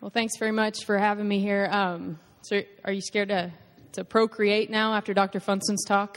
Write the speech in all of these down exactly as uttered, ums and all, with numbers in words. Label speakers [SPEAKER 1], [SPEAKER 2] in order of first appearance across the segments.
[SPEAKER 1] Well, thanks very much for having me here. Um, so are you scared to, to procreate now after Doctor Funston's talk?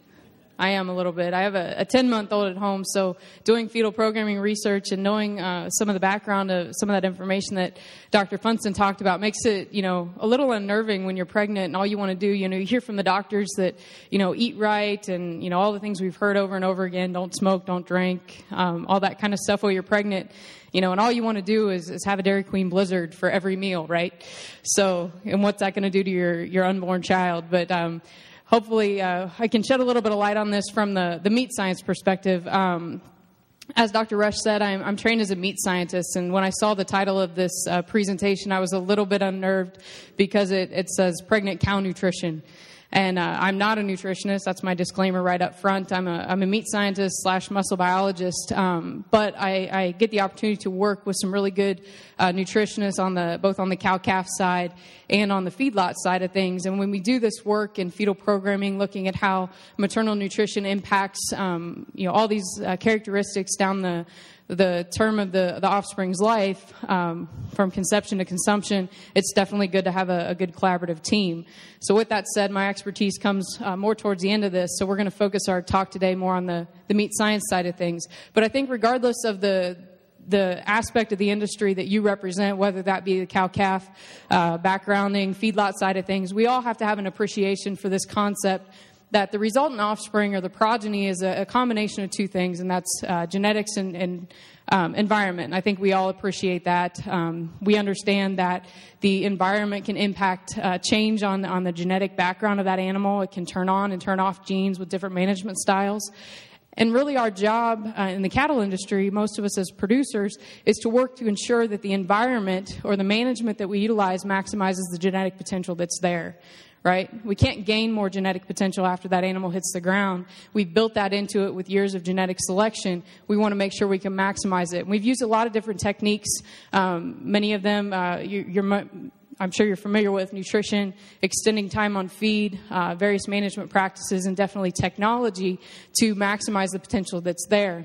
[SPEAKER 1] I am a little bit. I have a ten-month-old at home, so doing fetal programming research and knowing uh, some of the background of some of that information that Doctor Funston talked about makes it, you know, a little unnerving when you're pregnant and all you want to do, you know, you hear from the doctors that, you know, eat right and, you know, all the things we've heard over and over again, don't smoke, don't drink, um, all that kind of stuff while you're pregnant. You know, and all you want to do is, is have a Dairy Queen Blizzard for every meal, right? So, and what's that going to do to your, your unborn child? But um, hopefully uh, I can shed a little bit of light on this from the, the meat science perspective. Um, as Doctor Rush said, I'm, I'm trained as a meat scientist, and when I saw the title of this uh, presentation, I was a little bit unnerved because it, it says pregnant cow nutrition. And uh, I'm not a nutritionist. That's my disclaimer right up front. I'm a, I'm a meat scientist slash muscle biologist. Um, but I, I get the opportunity to work with some really good uh, nutritionists on the both on the cow-calf side and on the feedlot side of things. And when we do this work in fetal programming, looking at how maternal nutrition impacts, um, you know, all these uh, characteristics down the the term of the, the offspring's life, um, from conception to consumption, it's definitely good to have a, a good collaborative team. So with that said, my expertise comes uh, more towards the end of this, so we're going to focus our talk today more on the, the meat science side of things. But I think regardless of the the aspect of the industry that you represent, whether that be the cow-calf uh, backgrounding, feedlot side of things, we all have to have an appreciation for this concept that the resultant offspring or the progeny is a, a combination of two things, and that's uh, genetics and, and um, environment. And I think we all appreciate that. Um, we understand that the environment can impact uh, change on, on the genetic background of that animal. It can turn on and turn off genes with different management styles. And really our job uh, in the cattle industry, most of us as producers, is to work to ensure that the environment or the management that we utilize maximizes the genetic potential that's there. Right? We can't gain more genetic potential after that animal hits the ground. We've built that into it with years of genetic selection. We want to make sure we can maximize it. And we've used a lot of different techniques. Um, many of them, uh, you, you're, I'm sure you're familiar with: nutrition, extending time on feed, uh, various management practices, and definitely technology to maximize the potential that's there.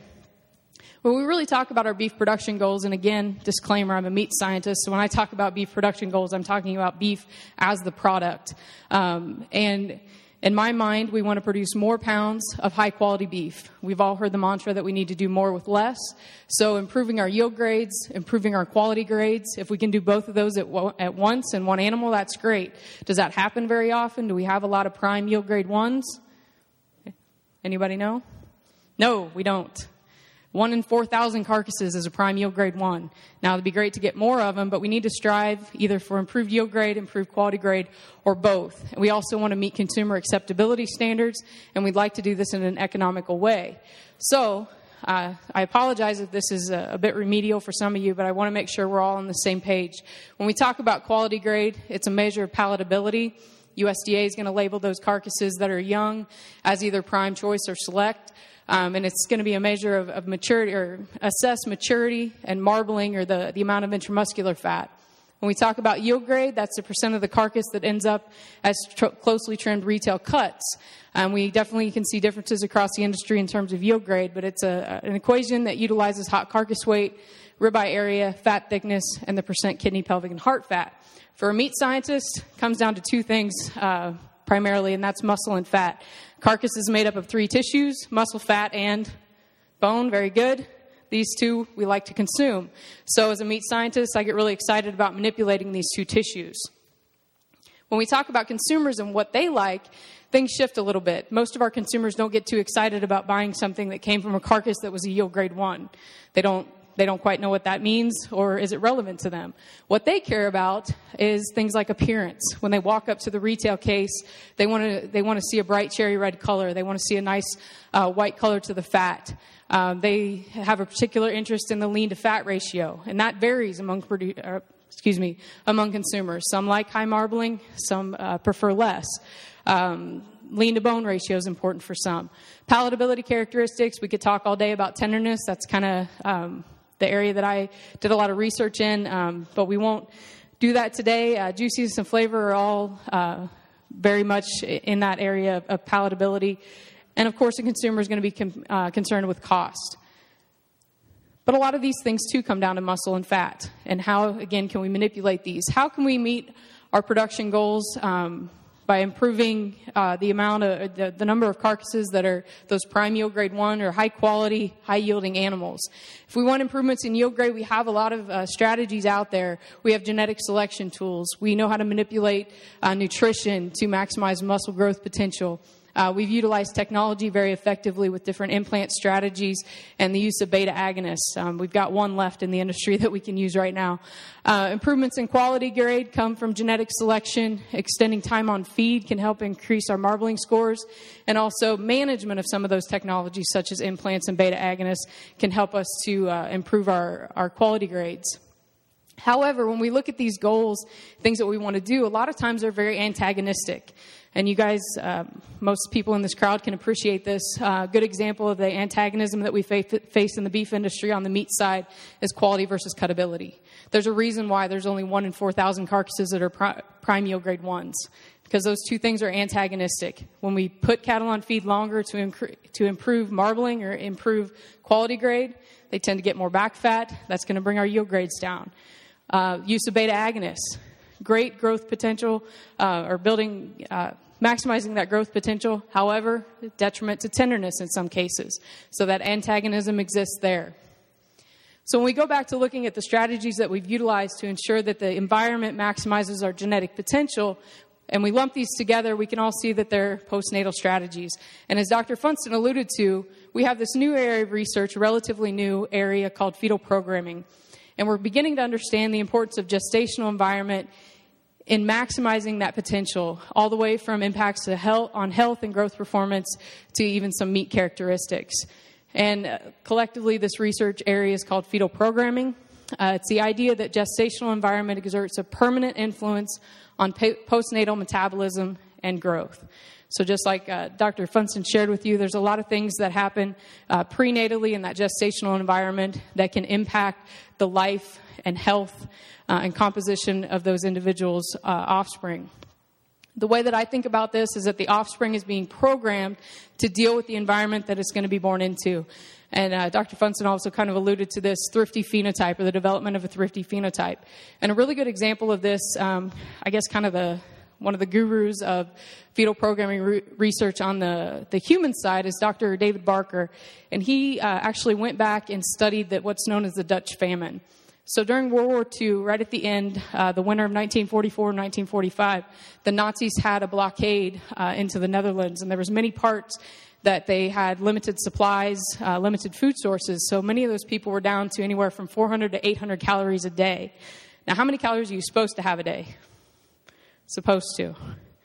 [SPEAKER 1] When we really talk about our beef production goals, and again, disclaimer, I'm a meat scientist, so when I talk about beef production goals, I'm talking about beef as the product. Um, and in my mind, we want to produce more pounds of high-quality beef. We've all heard the mantra that we need to do more with less. So improving our yield grades, improving our quality grades, if we can do both of those at, at once in one animal, that's great. Does that happen very often? Do we have a lot of prime yield grade ones? Anybody know? No, we don't. One in four thousand carcasses is a prime yield grade one. Now, it'd be great to get more of them, but we need to strive either for improved yield grade, improved quality grade, or both. And we also want to meet consumer acceptability standards, and we'd like to do this in an economical way. So, uh, I apologize if this is a, a bit remedial for some of you, but I want to make sure we're all on the same page. When we talk about quality grade, it's a measure of palatability. U S D A is going to label those carcasses that are young as either prime choice or select. Um, and it's going to be a measure of, of maturity, or assess maturity and marbling, or the, the amount of intramuscular fat. When we talk about yield grade, that's the percent of the carcass that ends up as tr- closely trimmed retail cuts. Um, we definitely can see differences across the industry in terms of yield grade, but it's a, an equation that utilizes hot carcass weight, ribeye area, fat thickness, and the percent kidney, pelvic, and heart fat. For a meat scientist, it comes down to two things uh, primarily, and that's muscle and fat. Carcass is made up of three tissues: muscle, fat, and bone. Very good. These two we like to consume. So as a meat scientist, I get really excited about manipulating these two tissues. When we talk about consumers and what they like, things shift a little bit. Most of our consumers don't get too excited about buying something that came from a carcass that was a yield grade one. They don't They don't quite know what that means, or is it relevant to them. What they care about is things like appearance. When they walk up to the retail case, they want to they want to see a bright cherry red color. They want to see a nice uh, white color to the fat. Um, they have a particular interest in the lean to fat ratio, and that varies among produ- uh, excuse me among consumers. Some like high marbling, some uh, prefer less. Um, lean to bone ratio is important for some. Palatability characteristics, we could talk all day about tenderness. That's kind of um, the area that I did a lot of research in, um, but we won't do that today. Uh, juiciness and flavor are all uh, very much in that area of, of palatability. And of course, the consumer is going to be com- uh, concerned with cost. But a lot of these things, too, come down to muscle and fat. And how, again, can we manipulate these? How can we meet our production goals um, by improving uh, the amount of the, the number of carcasses that are those prime yield grade one or high quality, high yielding animals? If we want improvements in yield grade, we have a lot of uh, strategies out there. We have genetic selection tools. We know how to manipulate uh, nutrition to maximize muscle growth potential. Uh, we've utilized technology very effectively with different implant strategies and the use of beta agonists. Um, we've got one left in the industry that we can use right now. Uh, improvements in quality grade come from genetic selection. Extending time on feed can help increase our marbling scores. And also management of some of those technologies, such as implants and beta agonists, can help us to uh, improve our, our quality grades. However, when we look at these goals, things that we want to do, a lot of times they're very antagonistic. And you guys, uh, most people in this crowd can appreciate this. A uh, good example of the antagonism that we fa- face in the beef industry on the meat side is quality versus cuttability. There's a reason why there's only one in four thousand carcasses that are pri- prime yield grade ones, because those two things are antagonistic. When we put cattle on feed longer to, inc- to improve marbling or improve quality grade, they tend to get more back fat. That's going to bring our yield grades down. Uh, use of beta agonists. Great growth potential, uh, or building, uh, maximizing that growth potential. However, detriment to tenderness in some cases. So that antagonism exists there. So when we go back to looking at the strategies that we've utilized to ensure that the environment maximizes our genetic potential, and we lump these together, we can all see that they're postnatal strategies. And as Doctor Funston alluded to, we have this new area of research, a relatively new area called fetal programming. And we're beginning to understand the importance of gestational environment in maximizing that potential, all the way from impacts to health, on health and growth performance to even some meat characteristics. And uh, collectively, this research area is called fetal programming. Uh, it's the idea that gestational environment exerts a permanent influence on pa- postnatal metabolism and growth. So just like uh, Doctor Funston shared with you, there's a lot of things that happen uh, prenatally in that gestational environment that can impact the life and health uh, and composition of those individuals' uh, offspring. The way that I think about this is that the offspring is being programmed to deal with the environment that it's going to be born into. And uh, Doctor Funston also kind of alluded to this thrifty phenotype, or the development of a thrifty phenotype. And a really good example of this, um, I guess kind of the one of the gurus of fetal programming re- research on the, the human side is Doctor David Barker. And he uh, actually went back and studied that what's known as the Dutch famine. So during World War Two, right at the end, uh, the winter of nineteen forty-four and nineteen forty-five, the Nazis had a blockade uh, into the Netherlands, and there was many parts that they had limited supplies, uh, limited food sources. So many of those people were down to anywhere from four hundred to eight hundred calories a day. Now, how many calories are you supposed to have a day? Supposed to.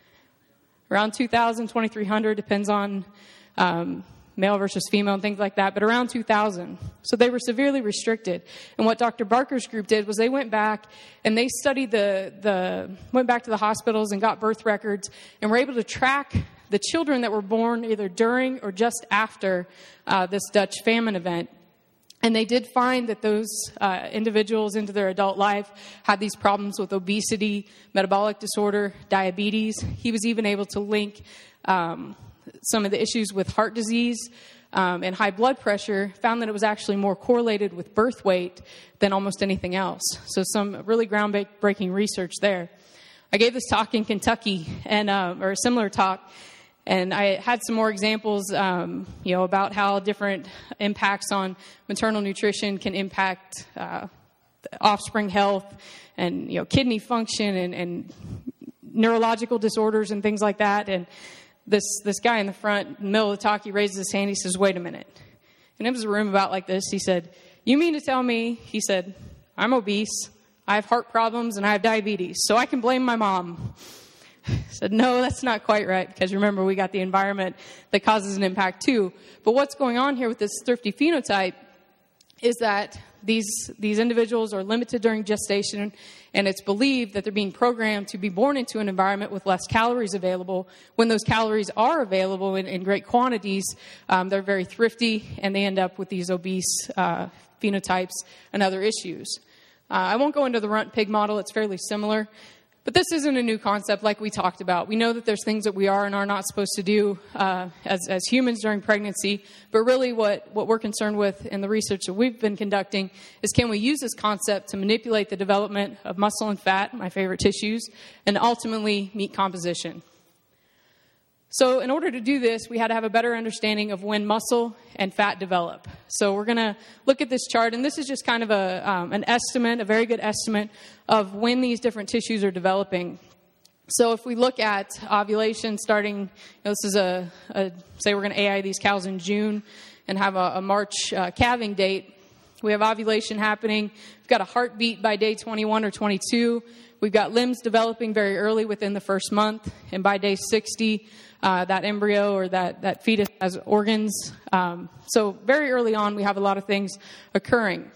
[SPEAKER 1] Around two thousand, twenty-three hundred, depends on um, male versus female and things like that, but around two thousand. So they were severely restricted. And what Doctor Barker's group did was they went back and they studied the, the went back to the hospitals and got birth records and were able to track the children that were born either during or just after uh, this Dutch famine event. And they did find that those uh, individuals into their adult life had these problems with obesity, metabolic disorder, diabetes. He was even able to link um, some of the issues with heart disease um, and high blood pressure, found that it was actually more correlated with birth weight than almost anything else. So some really groundbreaking research there. I gave this talk in Kentucky, and uh, or a similar talk, and I had some more examples, um, you know, about how different impacts on maternal nutrition can impact uh, offspring health and, you know, kidney function and, and neurological disorders and things like that. And this this guy in the front, in the middle of the talk, he raises his hand. He says, "Wait a minute." And it was a room about like this. He said, "You mean to tell me," he said, "I'm obese, I have heart problems, and I have diabetes, so I can blame my mom?" I said, "No, that's not quite right, because remember, we got the environment that causes an impact too." But what's going on here with this thrifty phenotype is that these these individuals are limited during gestation, and it's believed that they're being programmed to be born into an environment with less calories available. When those calories are available in, in great quantities, um, they're very thrifty, and they end up with these obese uh, phenotypes and other issues. Uh, I won't go into the runt pig model. It's fairly similar. But this isn't a new concept like we talked about. We know that there's things that we are and are not supposed to do uh, as, as humans during pregnancy. But really what, what we're concerned with in the research that we've been conducting is, can we use this concept to manipulate the development of muscle and fat, my favorite tissues, and ultimately meat composition? So in order to do this, we had to have a better understanding of when muscle and fat develop. So we're going to look at this chart, and this is just kind of a um, an estimate, a very good estimate of when these different tissues are developing. So if we look at ovulation starting, you know, this is a, a, say we're going to A I these cows in June and have a, a March uh, calving date. We have ovulation happening. We've got a heartbeat by day twenty-one or twenty-two. We've got limbs developing very early within the first month, and by day sixty, Uh, that embryo or that, that fetus has organs. Um, so very early on, we have a lot of things occurring.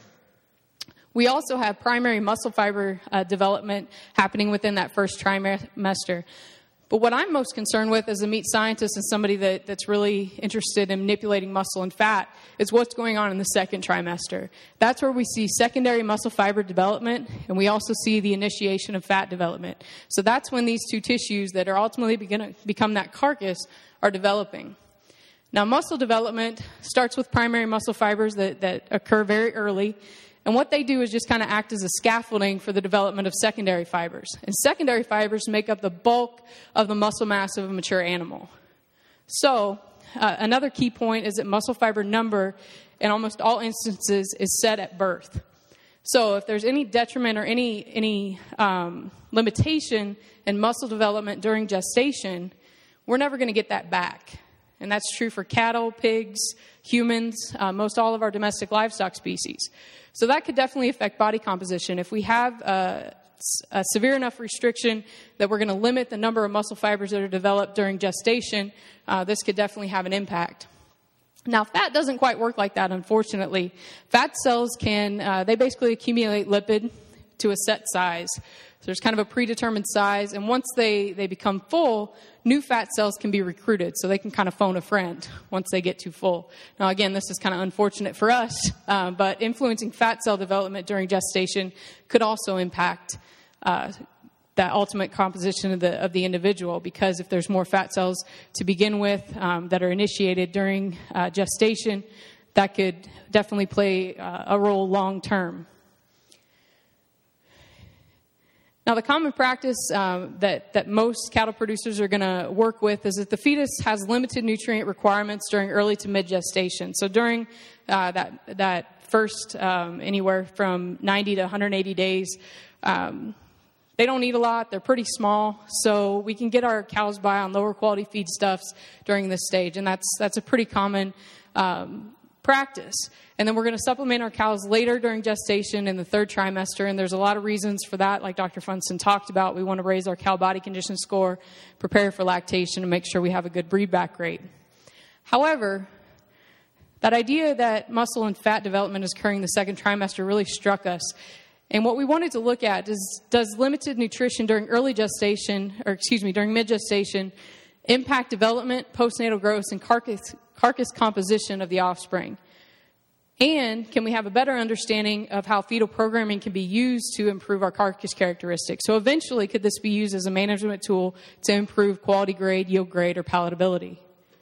[SPEAKER 1] We also have primary muscle fiber uh, development happening within that first trimester. But what I'm most concerned with as a meat scientist and somebody that, that's really interested in manipulating muscle and fat is what's going on in the second trimester. That's where we see secondary muscle fiber development, and we also see the initiation of fat development. So that's when these two tissues that are ultimately going to become that carcass are developing. Now, muscle development starts with primary muscle fibers that, that occur very early. And what they do is just kind of act as a scaffolding for the development of secondary fibers. And secondary fibers make up the bulk of the muscle mass of a mature animal. So uh, another key point is that muscle fiber number, in almost all instances, is set at birth. So if there's any detriment or any, any um, limitation in muscle development during gestation, we're never going to get that back. And that's true for cattle, pigs, humans, uh, most all of our domestic livestock species. So that could definitely affect body composition. If we have a, a severe enough restriction that we're going to limit the number of muscle fibers that are developed during gestation, uh, this could definitely have an impact. Now, fat doesn't quite work like that, unfortunately. Fat cells can, uh, they basically accumulate lipid to a set size. So there's kind of a predetermined size, and once they, they become full, new fat cells can be recruited, so they can kind of phone a friend once they get too full. Now, again, this is kind of unfortunate for us, uh, but influencing fat cell development during gestation could also impact uh, that ultimate composition of the of the individual, because if there's more fat cells to begin with um, that are initiated during uh, gestation, that could definitely play uh, a role long term. Now, the common practice um, that, that most cattle producers are going to work with is that the fetus has limited nutrient requirements during early to mid-gestation. So during uh, that that first um, anywhere from ninety to one hundred eighty days, um, they don't eat a lot. They're pretty small. So we can get our cows by on lower quality feedstuffs during this stage. And that's that's a pretty common um practice. And then we're going to supplement our cows later during gestation in the third trimester, and there's a lot of reasons for that, like Doctor Funston talked about. We want to raise our cow body condition score, prepare for lactation, and make sure we have a good breed back rate. However, that idea that muscle and fat development is occurring in the second trimester really struck us. And what we wanted to look at is, does limited nutrition during early gestation, or excuse me, during mid-gestation, impact development, postnatal growth, and carcass carcass composition of the offspring? And can we have a better understanding of how fetal programming can be used to improve our carcass characteristics? So eventually, could this be used as a management tool to improve quality grade, yield grade, or palatability?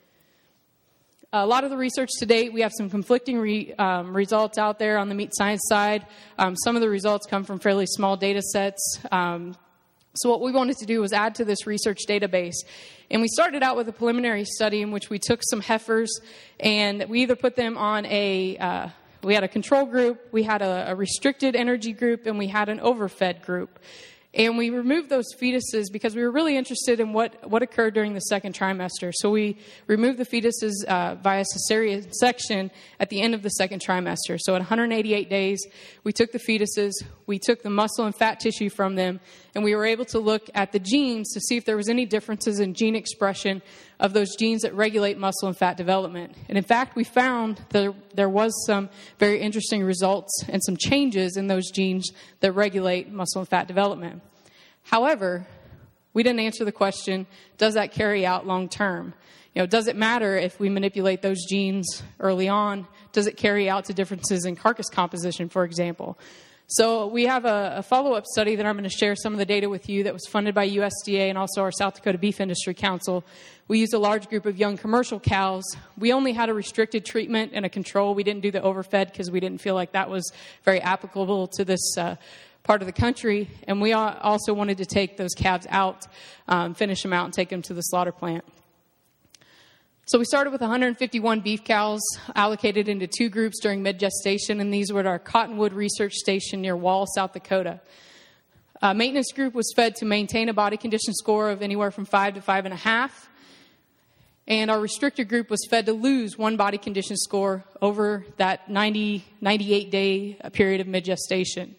[SPEAKER 1] A lot of the research to date, we have some conflicting re, um, results out there on the meat science side. Um, some of the results come from fairly small data sets. Um, So what we wanted to do was add to this research database. And we started out with a preliminary study in which we took some heifers and we either put them on a, uh, we had a control group, we had a, a restricted energy group, and we had an overfed group. And we removed those fetuses because we were really interested in what, what occurred during the second trimester. So we removed the fetuses uh, via cesarean section at the end of the second trimester. So at one hundred eighty-eight days, we took the fetuses, we took the muscle and fat tissue from them, and we were able to look at the genes to see if there was any differences in gene expression of those genes that regulate muscle and fat development. And in fact, we found that there was some very interesting results and some changes in those genes that regulate muscle and fat development. However, we didn't answer the question, does that carry out long term? You know, does it matter if we manipulate those genes early on? Does it carry out to differences in carcass composition, for example? So we have a, a follow-up study that I'm going to share some of the data with you that was funded by U S D A and also our South Dakota Beef Industry Council. We used a large group of young commercial cows. We only had a restricted treatment and a control. We didn't do the overfed because we didn't feel like that was very applicable to this uh, part of the country. And we also wanted to take those calves out, um, finish them out, and take them to the slaughter plant. So we started with one hundred fifty-one beef cows allocated into two groups during mid-gestation, and these were at our Cottonwood Research Station near Wall, South Dakota. Uh, maintenance group was fed to maintain a body condition score of anywhere from five to five and a half. And our restricted group was fed to lose one body condition score over that ninety, ninety-eight day period of mid-gestation.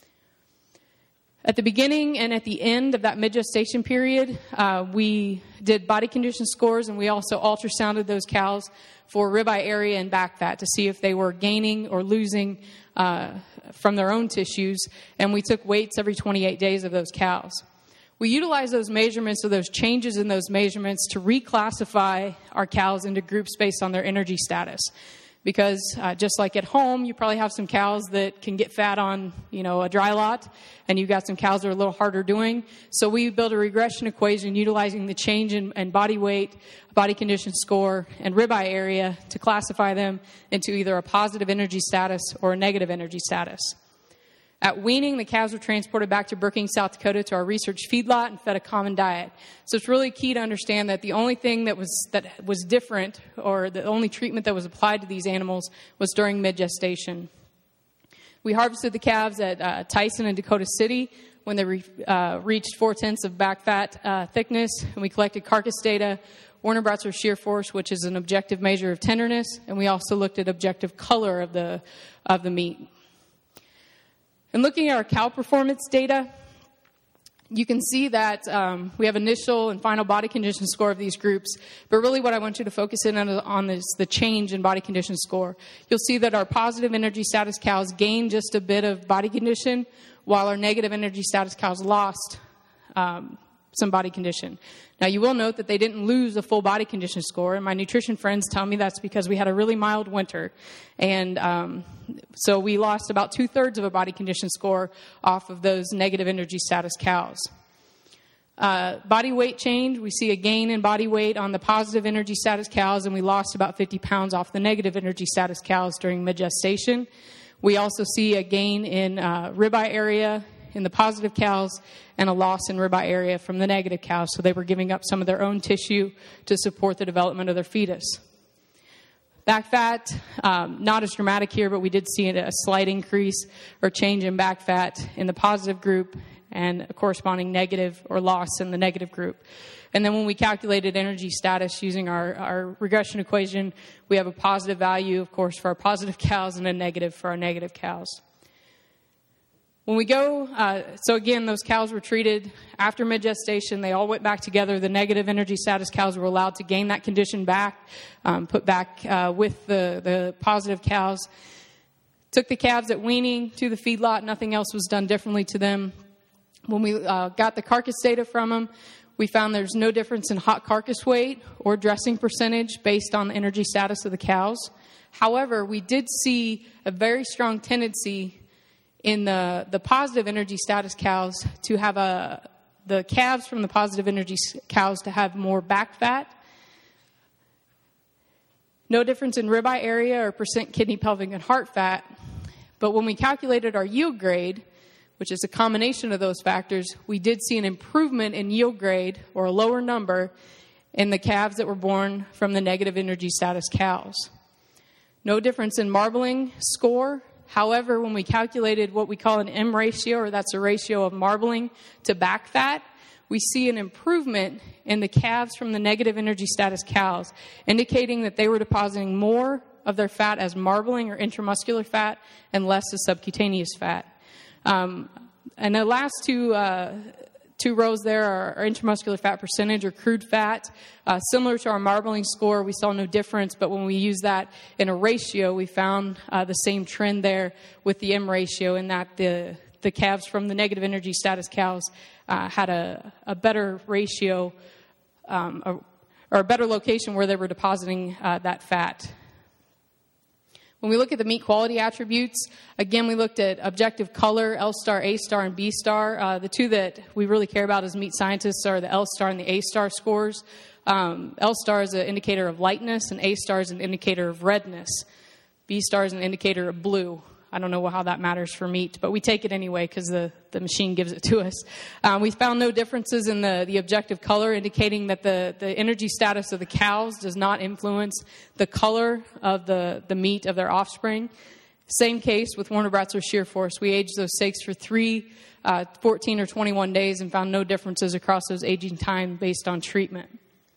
[SPEAKER 1] At the beginning and at the end of that mid-gestation period, uh, we did body condition scores, and we also ultrasounded those cows for ribeye area and back fat to see if they were gaining or losing uh, from their own tissues. And we took weights every twenty-eight days of those cows. We utilized those measurements, or those changes in those measurements, to reclassify our cows into groups based on their energy status. Because uh, just like at home, you probably have some cows that can get fat on, you know, a dry lot, and you've got some cows that are a little harder doing. So we built a regression equation utilizing the change in, in body weight, body condition score, and ribeye area to classify them into either a positive energy status or a negative energy status. At weaning, the calves were transported back to Brookings, South Dakota, to our research feedlot and fed a common diet. So it's really key to understand that the only thing that was that was different, or the only treatment that was applied to these animals, was during mid-gestation. We harvested the calves at uh, Tyson and Dakota City when they re- uh, reached four-tenths of back fat uh, thickness, and we collected carcass data, Werner Bratzer shear force, which is an objective measure of tenderness, and we also looked at objective color of the of the meat. And looking at our cow performance data, you can see that um, we have initial and final body condition score of these groups. But really what I want you to focus in on, on is the change in body condition score. You'll see that our positive energy status cows gained just a bit of body condition, while our negative energy status cows lost um, some body condition. Now, you will note that they didn't lose a full body condition score, and my nutrition friends tell me that's because we had a really mild winter. And um, so we lost about two-thirds of a body condition score off of those negative energy status cows. Uh, body weight change, we see a gain in body weight on the positive energy status cows, and we lost about fifty pounds off the negative energy status cows during mid-gestation. We also see a gain in uh, ribeye area in the positive cows and a loss in ribeye area from the negative cows. So they were giving up some of their own tissue to support the development of their fetus. Back fat, um, not as dramatic here, but we did see a slight increase or change in back fat in the positive group and a corresponding negative or loss in the negative group. And then when we calculated energy status using our, our regression equation, we have a positive value, of course, for our positive cows and a negative for our negative cows. When we go, uh, so again, those cows were treated after mid-gestation. They all went back together. The negative energy status cows were allowed to gain that condition back, um, put back uh, with the, the positive cows. Took the calves at weaning to the feedlot. Nothing else was done differently to them. When we uh, got the carcass data from them, we found there's no difference in hot carcass weight or dressing percentage based on the energy status of the cows. However, we did see a very strong tendency in the, the positive energy status cows to have a, the calves from the positive energy cows to have more back fat. No difference in ribeye area or percent kidney, pelvic, and heart fat. But when we calculated our yield grade, which is a combination of those factors, we did see an improvement in yield grade, or a lower number, in the calves that were born from the negative energy status cows. No difference in marbling score. However, when we calculated what we call an M ratio, or that's a ratio of marbling to back fat, we see an improvement in the calves from the negative energy status cows, indicating that they were depositing more of their fat as marbling or intramuscular fat and less as subcutaneous fat. Um, and the last two uh, two rows there are our intramuscular fat percentage, or crude fat. Uh, similar to our marbling score, we saw no difference, but when we used that in a ratio, we found uh, the same trend there with the M ratio, in that the, the calves from the negative energy status cows uh, had a, a better ratio, um, or, or a better location where they were depositing uh, that fat. When we look at the meat quality attributes, again, we looked at objective color, L-star, A-star, and B-star. Uh, the two that we really care about as meat scientists are the L-star and the A-star scores. Um, L-star is an indicator of lightness, and A-star is an indicator of redness. B-star is an indicator of blue. I don't know how that matters for meat, but we take it anyway because the, the machine gives it to us. Um, we found no differences in the, the objective color, indicating that the, the energy status of the cows does not influence the color of the, the meat of their offspring. Same case with Warner Bratzer Shearforce. We aged those steaks for three, uh, fourteen, or twenty-one days and found no differences across those aging time based on treatment.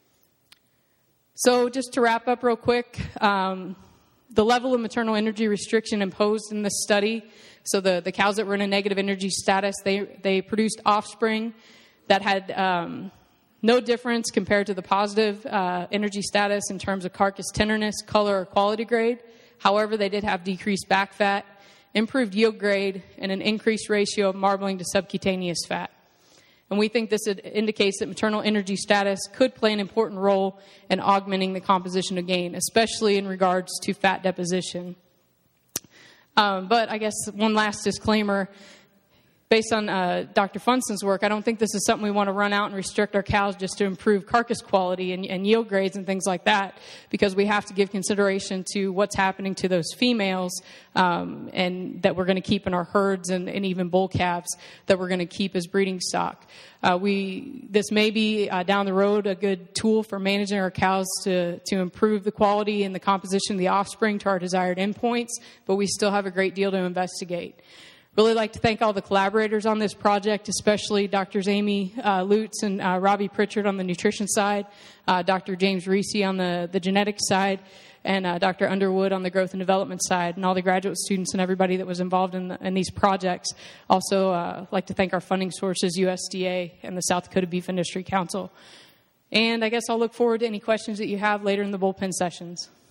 [SPEAKER 1] So just to wrap up real quick, um, the level of maternal energy restriction imposed in this study, so the, the cows that were in a negative energy status, they, they produced offspring that had um, no difference compared to the positive uh, energy status in terms of carcass tenderness, color, or quality grade. However, they did have decreased back fat, improved yield grade, and an increased ratio of marbling to subcutaneous fat. And we think this indicates that maternal energy status could play an important role in augmenting the composition of gain, especially in regards to fat deposition. Um, but I guess one last disclaimer. Based on uh, Doctor Funston's work, I don't think this is something we want to run out and restrict our cows just to improve carcass quality and, and yield grades and things like that, because we have to give consideration to what's happening to those females um, and that we're going to keep in our herds and, and even bull calves that we're going to keep as breeding stock. Uh, we this may be uh, down the road a good tool for managing our cows to, to improve the quality and the composition of the offspring to our desired endpoints, but we still have a great deal to investigate. Really like to thank all the collaborators on this project, especially Doctors Amy uh, Lutz and uh, Robbie Pritchard on the nutrition side, uh, Doctor James Reese on the, the genetics side, and uh, Doctor Underwood on the growth and development side, and all the graduate students and everybody that was involved in, the, in these projects. Also uh, like to thank our funding sources, U S D A and the South Dakota Beef Industry Council. And I guess I'll look forward to any questions that you have later in the bullpen sessions.